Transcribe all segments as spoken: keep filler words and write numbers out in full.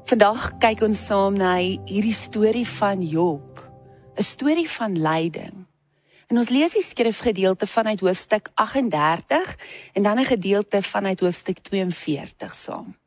Vandag kyk ons saam na hierdie storie van Job, 'n storie van lyding. En ons lees die skrifgedeelte vanuit hoofstuk agt en dertig en dan 'n gedeelte vanuit hoofstuk twee en veertig saam.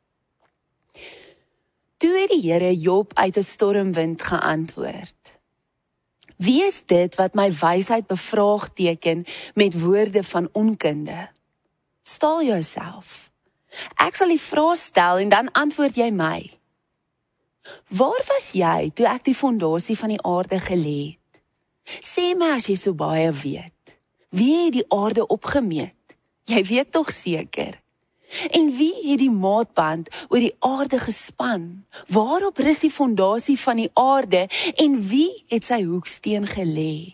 Toe het die Here Job uit 'n stormwind geantwoord: Wie is dit wat my wysheid bevraagteken met woorde van onkunde? Stel jouself. Ek sal die vraag stel en dan antwoord jy my. Waar was jy toe ek die fondasie van die aarde gelê het? Sê my as jy so baie weet. Wie het die aarde opgemeet? Jy weet tog seker. En wie het die maatband oor die aarde gespan? Waarop rus die fondasie van die aarde en wie het sy hoeksteen gelê?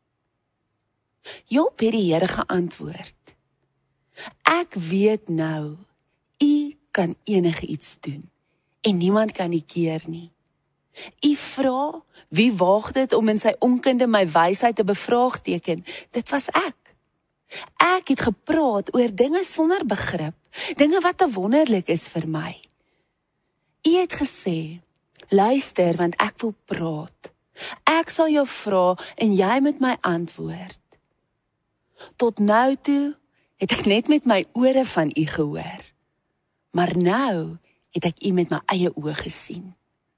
Job het die Here geantwoord: Ek weet nou, U kan enige iets doen en niemand kan U keer nie. U vra, wie waag dit om in sy onkunde my wysheid te bevraagteken? Dit was ek. Ek het gepraat oor dinge sonder begrip, dinge wat te wonderlik is vir my. U het gesê, luister want ek wil praat. Ek sal jou vra en jy moet my antwoord. Tot nou toe het ek net met my ore van U gehoor, maar nou het ek U met my eie oë gesien.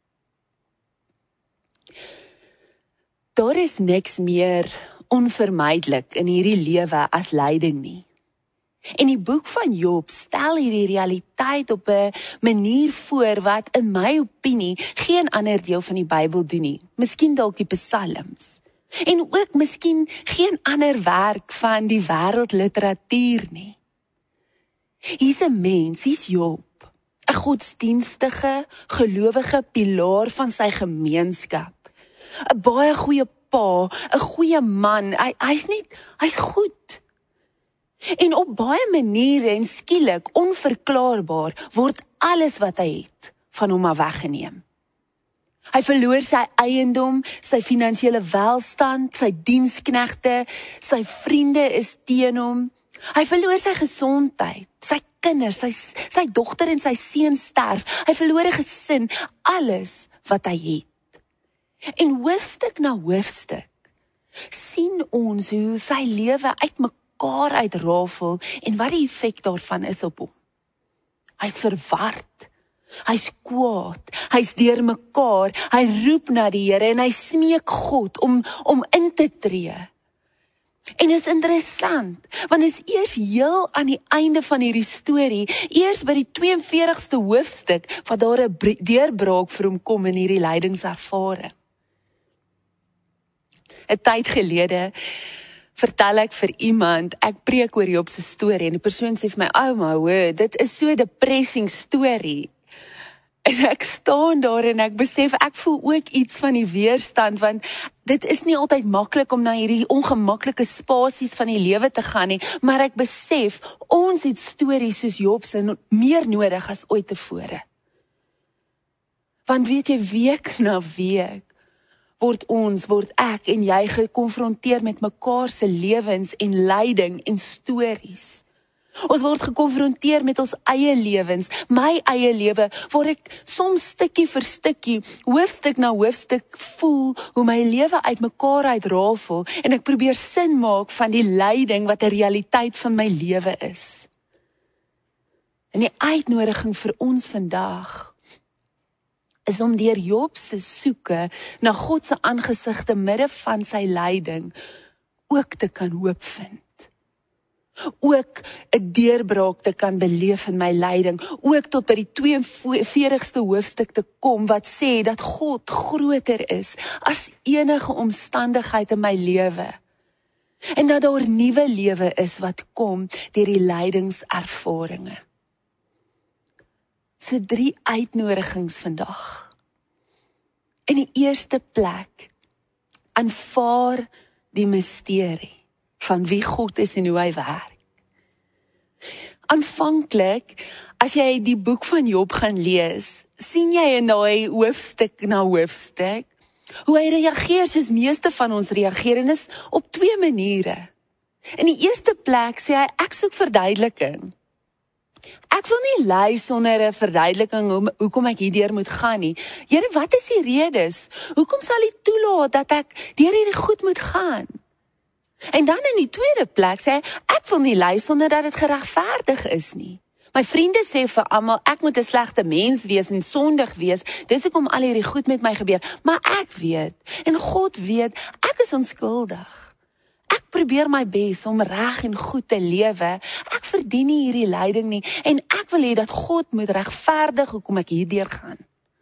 Daar is niks meer onvermydelik in hierdie lewe as lyding nie. En die boek van Job stel hierdie realiteit op 'n manier voor wat in my opinie geen ander deel van die Bybel doen nie. Miskien dalk die Psalms. En ook miskien geen ander werk van die wêreldliteratuur nie. Hier's 'n mens, hier's Job, 'n godsdienstige, gelowige pilaar van sy gemeenskap. 'n baie goeie pa, 'n goeie man, hy hy's net, hy's goed. En op baie maniere en skielik, onverklaarbaar, word alles wat hy het van hom af weggeneem. Hy verloor sy eiendom, sy finansiële welstand, sy diensknegte, sy vriende is teen hom. Hy verloor sy gesondheid, sy kinders, sy, sy dogter en sy seun sterf. Hy verloor 'n gesin, alles wat hy het. En hoofstuk na hoofstuk sien ons hoe sy lewe uitmekaar uitrafel en wat die effek daarvan is op hom. Hy's verward, hy's kwaad, hy's deurmekaar, hy roep na die Here en hy smeek God om, om in te tree. En is interessant, want is eers heel aan die einde van hierdie storie, eers by die twee en veertigste hoofstuk, wat daar 'n deurbraak vir hom kom in hierdie lydingservaring. 'n tyd gelede vertel ek vir iemand, ek preek oor Job se storie en die persoon sê vir my, ouma, hoor, dit is so 'n depressing storie. En ek staan daar en ek besef, ek voel ook iets van die weerstand, want dit is nie altyd maklik om na hierdie ongemaklike spasies van die lewe te gaan nie, maar ek besef, ons het stories soos Job se meer nodig as ooit tevore. Want weet jy, week na week, word ons, word ek en jy gekonfronteer met mekaar se lewens en lyding en stories. Ons word gekonfronteer met ons eie lewens, my eie lewe, waar ek soms stukkie vir stukkie, hoofstuk na hoofstuk voel, hoe my lewe uitmekaar uitrafel, en ek probeer sin maak van die lyding wat 'n realiteit van my lewe is. En die uitnodiging vir ons vandag is om deur Job se soeke na God se aangesig te midde van sy lyding ook te kan hoop vind. Ook 'n deurbraak te kan beleef in my lyding, ook tot by die twee en veertigste hoofstuk te kom wat sê dat God groter is as enige omstandigheid in my lewe. En dat daar nuwe lewe is wat kom deur die lydingservarings. So drie uitnodigings vandag. In die eerste plek, aanvaar die misterie van wie God is en hoe hy werk. Aanvanklik, as jy die boek van Job gaan lees, sien jy in daai hoofstuk na hoofstuk, hoe hy reageer soos meeste van ons reageer, en is op twee maniere. In die eerste plek sê hy, ek soek verduideliking. Ek wil nie ly sonder 'n verduideliking hoe, hoekom ek hierdeur moet gaan nie. Here, wat is die redes? Hoekom sal U toelaat dat ek deur hierdie goed moet gaan? En dan in die tweede plek sê hy, ek wil nie ly sonder dat dit geregverdig is nie. My vriende sê vir almal, ek moet 'n slegte mens wees en sondig wees, dis hoekom al hierdie goed met my gebeur. Maar ek weet, en God weet, ek is onskuldig. Ek probeer my bes om reg en goed te lewe. Ek verdien nie hierdie lyding nie, en ek wil hê dat God moet regverdig hoekom ek hierdeur gaan.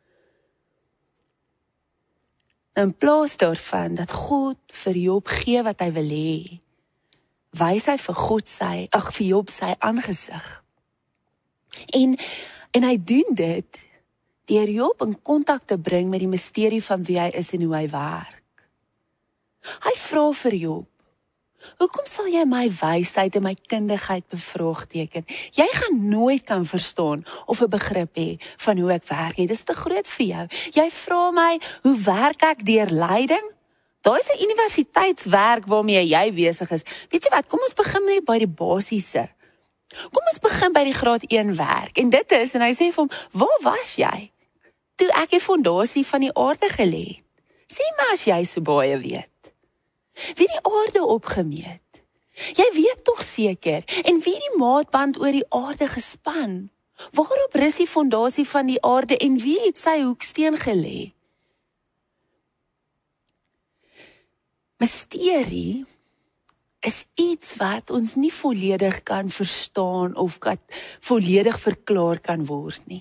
In plaas daarvan dat God vir Job gee wat hy wil hê, wys hy vir God sy, ag vir Job sy aangesig. En, en hy doen dit deur Job in kontak te bring met die misterie van wie hy is en hoe hy werk. Hy vra vir Job, hoekom sal jy my wysheid en my kundigheid bevraagteken? Jy gaan nooit kan verstaan of 'n begrip hê van hoe ek werk nie. Dis te groot vir jou. Jy vra my, hoe werk ek deur lyding? Daar is 'n universiteitswerk waarmee jy besig is. Weet jy wat, kom ons begin net by die basiese. Kom ons begin by die graad een werk. En dit is, en hy sê vir hom, waar was jy? Toe ek die fondasie van die aarde gelê het. Sê my as jy so baie weet. Wie die aarde opgemeet? Jy weet tog seker, en wie die maatband oor die aarde gespan? Waarop rus die fondasie van die aarde en wie het sy hoeksteen gelê? Misterie is iets wat ons nie volledig kan verstaan of wat volledig verklaar kan word nie.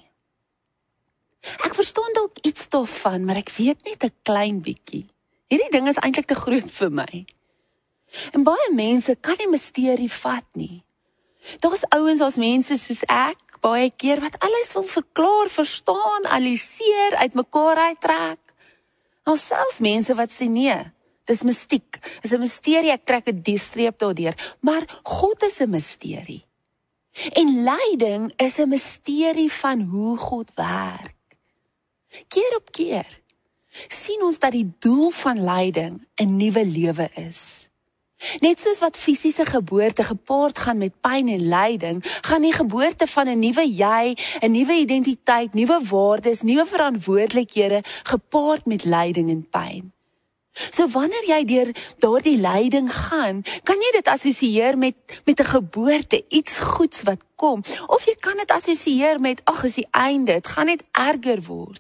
Ek verstaan dalk iets daarvan, maar ek weet net 'n klein bietjie. Hierdie ding is eintlik te groot vir my. En baie mense kan die misterie vat nie. Daar's ouens as mense soos ek, baie keer wat alles wil verklaar, verstaan, analiseer, uitmekaar uittrek. Nou selfs mense wat sê nee, dis mistiek, is 'n misterie, ek trek 'n die-streep daardeur, maar God is 'n misterie. En lyding is 'n misterie van hoe God werk. Keer op keer sien ons dat die doel van lyding 'n nuwe lewe is. Net soos wat fisiese geboorte gepaard gaan met pyn en lyding, gaan die geboorte van 'n nuwe jy, 'n nuwe identiteit, nuwe waardes, nuwe verantwoordelikhede gepaard met lyding en pyn. So wanneer jy deur daardie lyding gaan, kan jy dit assosieer met met 'n geboorte, iets goeds wat kom, of jy kan dit assosieer met ag, is die einde, dit gaan net erger word.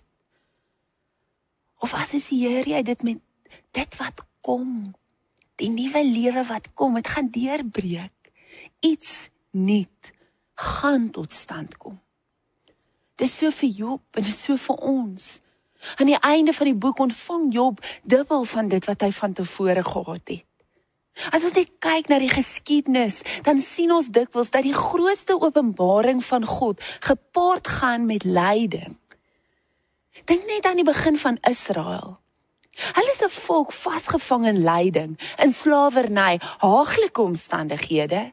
Of assosieer jy dit met dit wat kom, die nuwe lewe wat kom, dit gaan deurbreek, iets nuut gaan tot stand kom. Dit is so vir Job en dit is so vir ons. Aan die einde van die boek ontvang Job dubbel van dit wat hy van tevore gehad het. As ons net kyk na die geskiedenis, dan sien ons dikwels dat die grootste openbaring van God gepaard gaan met lyding. Dink net aan die begin van Israel. Hulle is 'n volk vasgevang in lyding, in slawerny, haaglike omstandighede.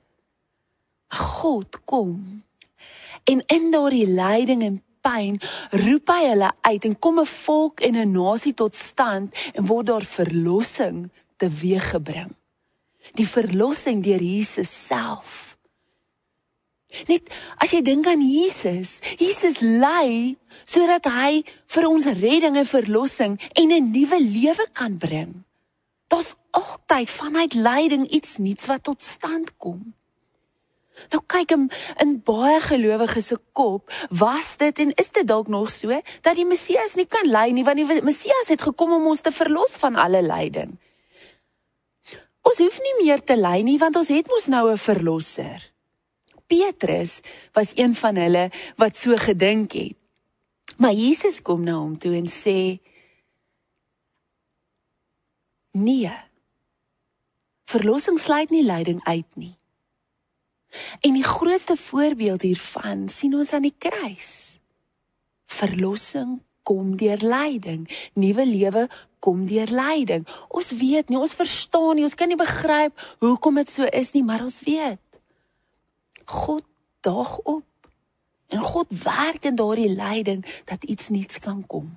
God kom en in daardie lyding en pyn roep hy hulle uit en kom 'n volk en 'n nasie tot stand en word daar verlossing teweeggebring. Die verlossing deur Jesus self. Net as jy dink aan Jesus, Jesus ly sodat hy vir ons redding en verlossing en 'n nuwe lewe kan bring. Daar's altyd vanuit lyding iets nuuts wat tot stand kom. Nou kyk hom in baie gelowiges se kop, was dit en is dit dalk nog so, dat die Messias nie kan ly nie, want die Messias het gekom om ons te verlos van alle lyding. Ons hoef nie meer te ly nie, want ons het mos nou 'n verlosser. Petrus was een van hulle wat so gedink het. Maar Jesus kom na hom toe en sê, nee, verlossing sluit nie lyding uit nie. En die grootste voorbeeld hiervan sien ons aan die kruis. Verlossing kom deur lyding, nuwe lewe kom deur lyding. Ons weet nie, ons verstaan nie, ons kan nie begryp hoekom dit so is nie, maar ons weet. God daag op en God werk in daardie lyding dat iets nuuts kan kom.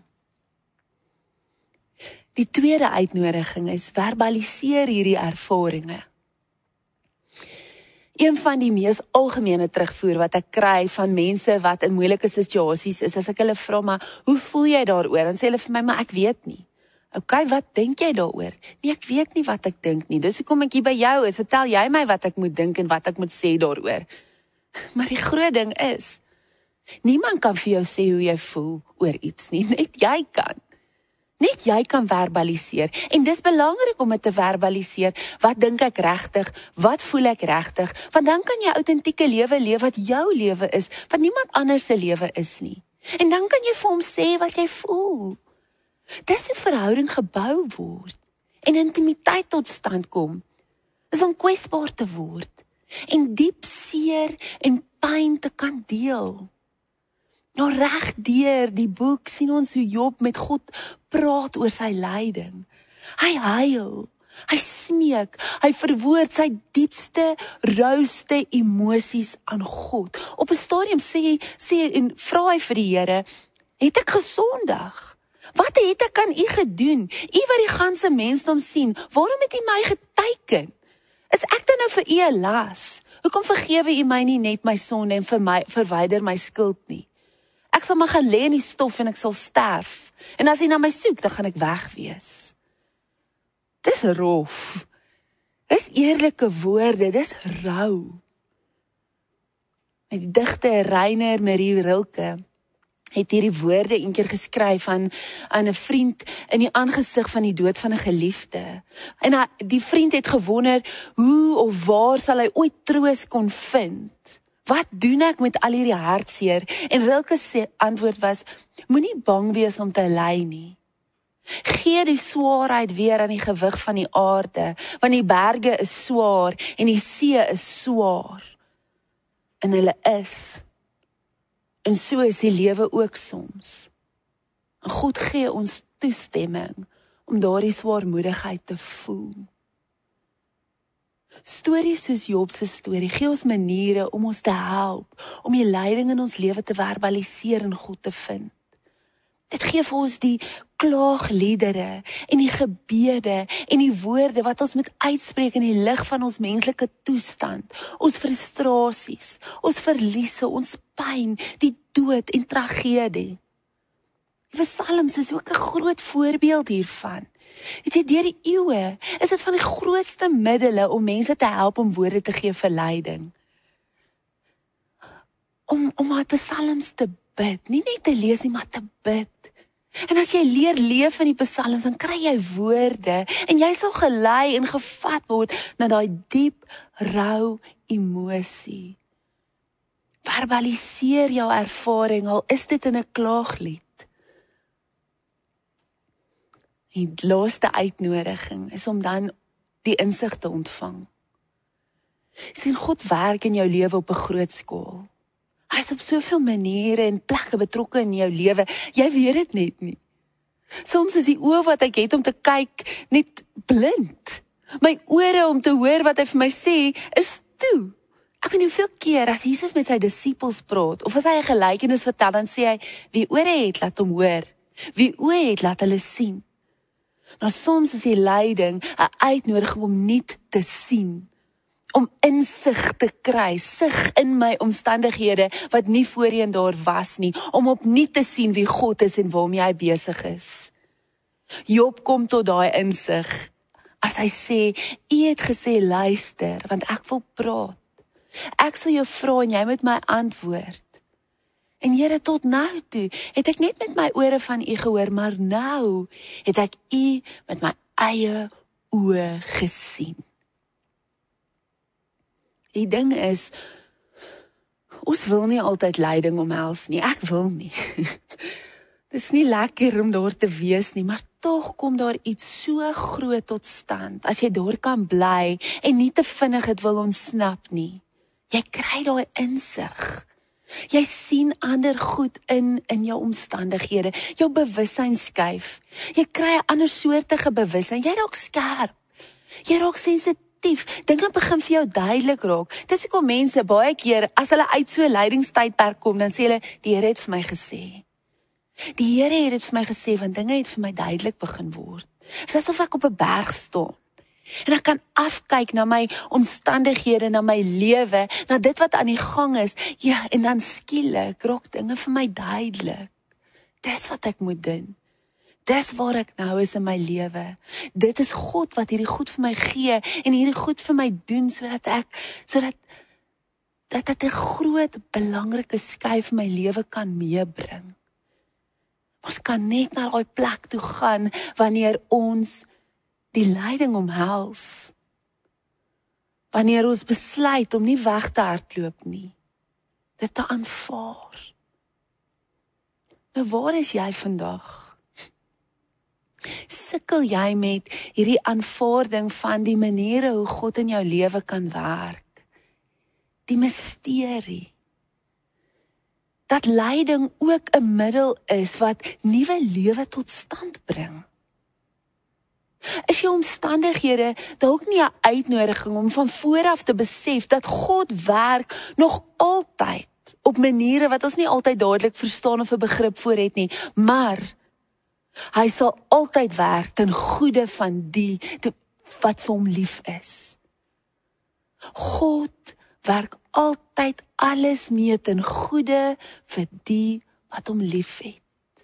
Die tweede uitnodiging is verbaliseer hierdie ervarings. Een van die mees algemene terugvoer wat ek kry van mense wat in moeilike situasies is, as ek hulle vra, maar hoe voel jy daaroor? Dan sê hulle vir my, maar ek weet nie. Ok, wat dink jy daaroor? Nee, ek weet nie wat ek dink nie. Dis hoekom ek hier by jou is. Vertel jy my wat ek moet dink en wat ek moet sê daaroor. Maar die groot ding is, niemand kan vir jou sê hoe jy voel oor iets nie. Net jy kan. Net jy kan verbaliseer. En dis belangrik om dit te verbaliseer. Wat dink ek regtig? Wat voel ek regtig? Want dan kan jy autentieke lewe leef wat jou lewe is, wat niemand anders se lewe is nie. En dan kan jy vir hom sê wat jy voel. Dis hoe verhouding gebou word. En intimiteit tot stand kom. Is om kwesbaar te word. En diep seer en pyn te kan deel. Nou reg deur die boek sien ons hoe Job met God praat oor sy lyding. Hy huil, hy smeek, hy verwoord sy diepste, rauwste emosies aan God. Op 'n stadium sê, sê en vra hy vir die Here, het ek gesondig? Wat het ek aan u gedoen? U wat die ganse mensdom sien, waarom het u my geteken? Is ek dan nou vir u 'n las? Hoekom vergewe u my nie net my sonde en vir my, verwyder my skuld nie? Ek sal maar gaan lê in die stof en ek sal sterf. En as hy na my soek, dan gaan ek wegwees. Dis rof. Dis eerlike woorde, dis rou. Die digter Rainer Marie Rilke het hierdie woorde een keer geskryf aan, aan 'n vriend in die aangesig van die dood van 'n geliefde. En hy, die vriend het gewonder, hoe of waar sal hy ooit troos kon vind? Wat doen ek met al hierdie hartseer? En Rilke se antwoord was, moenie bang wees om te ly nie. Gee die swaarheid weer aan die gewig van die aarde, want die berge is swaar en die see is swaar. En hulle is. En so is die lewe ook soms. En God gee ons toestemming om daardie swaarmoedigheid te voel. Stories soos Job se storie gee ons maniere om ons te help, om die lyding in ons lewe te verbaliseer en God te vind. Dit gee vir ons die klaagliedere en die gebede en die woorde wat ons moet uitspreek in die lig van ons menslike toestand, ons frustrasies, ons verliese, ons pyn, die dood en tragedie. Die Psalms is ook 'n groot voorbeeld hiervan. Weet jy, deur die eeue is dit van die grootste middele om mense te help om woorde te gee vir lyding. Om, om my psalms te bid, nie net te lees nie, maar te bid. En as jy leer leef in die psalms, dan kry jy woorde, en jy sal gelei en gevat word na daai diep, rou emosie. Verbaliseer jou ervaring, al is dit in 'n klaaglied. Die laaste uitnodiging is om dan die insig te ontvang. Sien, God werk in jou lewe op 'n groot skaal. Hy is op soveel maniere en plekke betrokke in jou lewe, jy weet dit net nie. Soms is die oë wat ek het om te kyk net blind. My ore om te hoor wat hy vir my sê, is toe. Ek weet nie hoeveel keer as Jesus met sy disippels praat, of as hy 'n gelykenis vertel, dan sê hy, wie ore het, laat hom hoor. Wie oë het, laat hulle sien. Nou soms is die lyding 'n uitnodiging om nuut te sien, om insig te kry, sig in my omstandighede wat nie voorheen daar was nie, om opnuut te sien wie God is en waarmee hy besig is. Job kom tot daai insig as hy sê, u het gesê luister, want ek wil praat. Ek sal jou vra en jy moet my antwoord. En Here, tot nou toe het ek net met my ore van u gehoor, maar nou het ek u met my eie oë gesien. Die ding is, ons wil nie altyd lyding omhels nie, ek wil nie. Dis nie lekker om daar te wees nie, maar tog kom daar iets so groot tot stand, as jy daar kan bly en nie te vinnig het wil ontsnap nie. Jy kry daai insig. Jy sien ander goed in, in jou omstandighede, jou bewussyn skuif. Jy kry 'n ander soortige bewussyn, jy raak skerp, jy raak sensitief, dinge begin vir jou duidelik raak. Dis hoekom mense baie keer, as hulle uit so 'n lydingstydperk kom, dan sê hulle, die Here het vir my gesê. Die Here het dit vir my gesê, want dinge het vir my duidelik begin word. Dit is asof ek op 'n berg staan, En ek kan afkyk na my omstandighede, na my lewe, na dit wat aan die gang is. Ja, en dan skielik raak dinge vir my duidelik. Dis wat ek moet doen. Dis waar ek nou is in my lewe. Dit is God wat hierdie goed vir my gee en hierdie goed vir my doen sodat ek sodat dat dit 'n groot belangrike skuif in my lewe kan meebring. Ons kan net na daai plek toe gaan wanneer ons die lyding omhels. Wanneer ons besluit om nie weg te hardloop nie. Dit te aanvaar. Nou waar is jy vandag? Sukkel jy met hierdie aanvaarding van die maniere hoe God in jou lewe kan werk? Die misterie. Dat lyding ook 'n middel is wat nuwe lewe tot stand bring. Is jou omstandighede dalk nie 'n uitnodiging om van vooraf te besef dat God werk nog altyd op maniere wat ons nie altyd dadelik verstaan of 'n begrip voor het nie, maar hy sal altyd werk ten goeie van die te, wat vir hom lief is. God werk altyd alles mee ten goeie vir die wat hom lief het.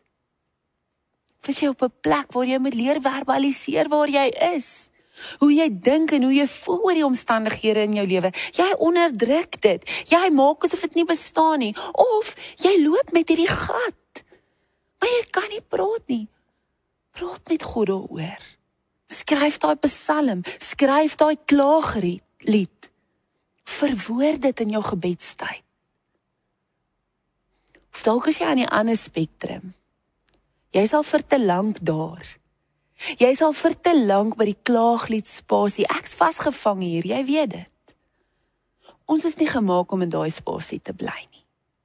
Is jy op 'n plek waar jy moet leer verbaliseer waar jy is? Hoe jy dink en hoe jy voel oor die omstandighede in jou lewe. Jy onderdruk dit. Jy maak asof dit nie bestaan nie. Of jy loop met hierdie gat. Maar jy kan nie praat nie. Praat met God daaroor. Skryf daai psalm, skryf daai klaaglied. Verwoord dit in jou gebedstyd. Of dalk is jy aan die ander spektrum. Jy sal vir te lank daar. Jy sal vir te lank by die klaaglied spasie. Ek's vasgevang hier, jy weet dit. Ons is nie gemaak om in daai spasie te bly nie.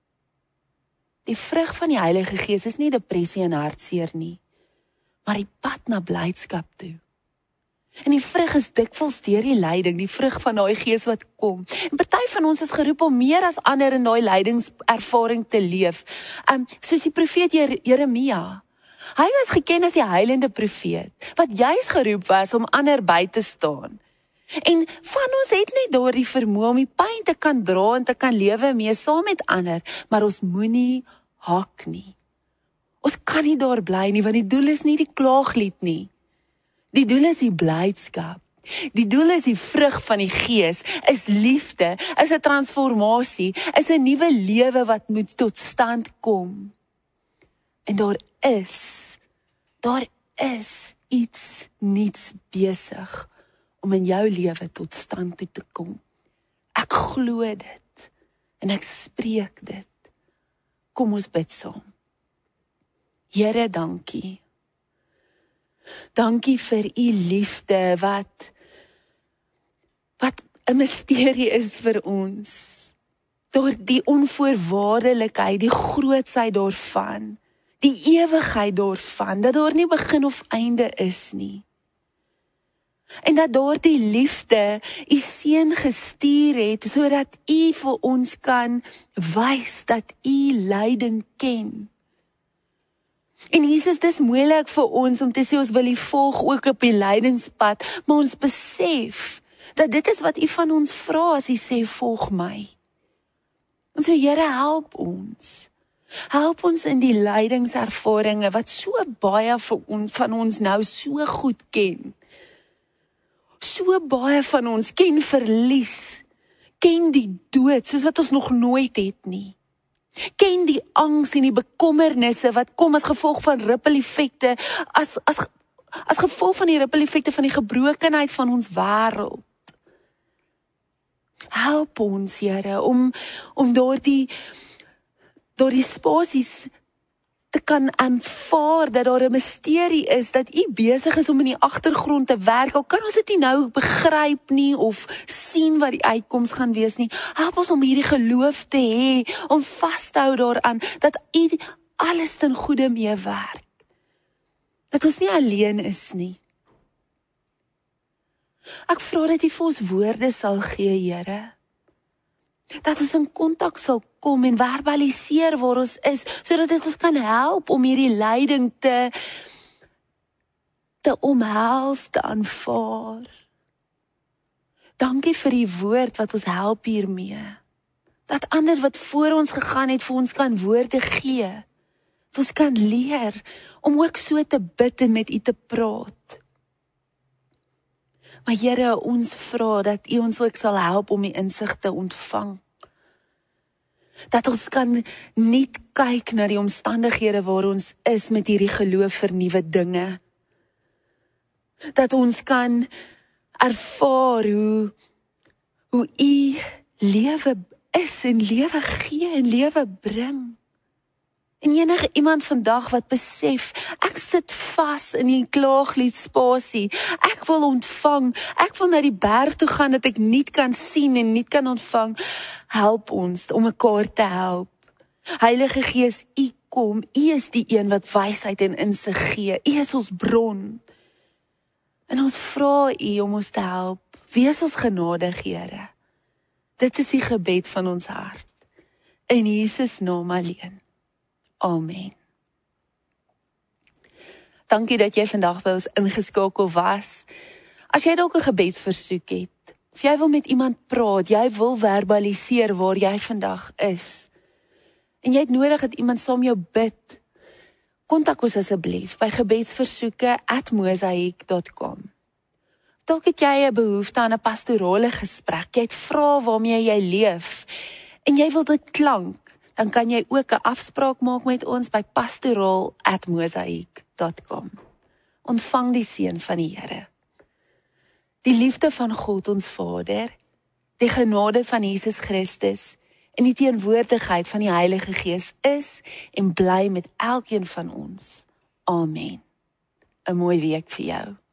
Die vrug van die Heilige Gees is nie depressie en hartseer nie, maar die pad na blydskap toe. En die vrug is dikwels deur die lyding, die vrug van daai Gees wat kom. En party van ons is geroep om meer as ander in daai lydingservaring te leef. Um, soos die profeet Jeremia. Hy was geken as die heilende profeet, wat juis geroep was om ander by te staan. En van ons het net daardie vermoë om die pyn te kan dra en te kan lewe mee saam met ander, maar ons moenie hak nie. Ons kan nie daar bly nie, want die doel is nie die klaaglied nie. Die doel is die blydskap. Die doel is die vrug van die Gees, is liefde, is 'n transformasie, is 'n nuwe lewe wat moet tot stand kom. En daar is, daar is iets niets besig om in jou lewe tot stand toe te kom. Ek glo dit en ek spreek dit. Kom ons bid saam. Here, dankie. Dankie vir u liefde wat wat 'n misterie is vir ons. Door die onvoorwaardelikheid, die grootsheid daarvan, die ewigheid daarvan, dat daar nie begin of einde is nie. En dat daar die liefde u seun gestuur het, sodat u vir ons kan wys dat u lyding ken. En Jesus, dis moeilik vir ons om te sê ons wil u volg ook op die lydingspad, maar ons besef dat dit is wat u van ons vra as u sê volg my. En so Here, help ons. Help ons in die lydingservarings wat so baie vir ons, van ons nou so goed ken. So baie van ons ken verlies, ken die dood soos wat ons nog nooit het nie. Ken die angs en die bekommernisse wat kom as gevolg van rippeleffekte, as, as, as gevolg van die rippeleffekte van die gebrokenheid van ons wêreld. Help ons, Here, om, om door die, door die spasies te kan aanvaar dat daar 'n misterie is, dat u besig is om in die agtergrond te werk. Al kan ons dit nie nou begryp nie of sien wat die uitkoms gaan wees nie. Help ons om hierdie geloof te hê, om vas te hou daaraan dat u alles ten goeie meewerk. Dat ons nie alleen is nie. Ek vra dat u vir ons woorde sal gee, Here. Dat ons in kontak sal kom en verbaliseer waar ons is, sodat dit ons kan help om hierdie lyding te, te omhels, te aanvaar, Dankie vir die woord wat ons help hiermee. Dat ander wat voor ons gegaan het vir ons kan woorde gee. Dat ons kan leer om ook so te bid en met U te praat. Maar Here, ons vra dat U ons ook sal help om die insig te ontvang. Dat ons kan nie kyk na die omstandighede waar ons is met hierdie geloof vir nuwe dinge. Dat ons kan ervaar hoe, hoe U lewe is en lewe gee en lewe bring. En enige iemand vandag wat besef, ek sit vas in die klaaglied-spasie, ek wil ontvang, ek wil na die berg toe gaan dat ek nie kan sien en nie kan ontvang, help ons om mekaar te help. Heilige Gees, U kom, U is die een wat wysheid en insig gee, U is ons bron. En ons vra U om ons te help, wees ons genadig, Here. Dit is die gebed van ons hart. In Jesus naam alleen. Amen. Dankie dat jy vandag by ons ingeskakel was. As jy dalk 'n gebedsversoek het, of jy wil met iemand praat, jy wil verbaliseer waar jy vandag is, en jy het nodig dat iemand saam jou bid, kontak ons asseblief by gebedsversoeke at mosaïek dot com. Dalk het jy 'n behoefte aan 'n pastorale gesprek, jy het vrae waarmee jy leef, en jy wil dit klank, dan kan jy ook 'n afspraak maak met ons by pastoraal at mosaïek dot com. Ontvang die seën van die Here. Die liefde van God ons Vader, die genade van Jesus Christus en die teenwoordigheid van die Heilige Gees is en bly met elkeen van ons. Amen. 'n Mooi week vir jou.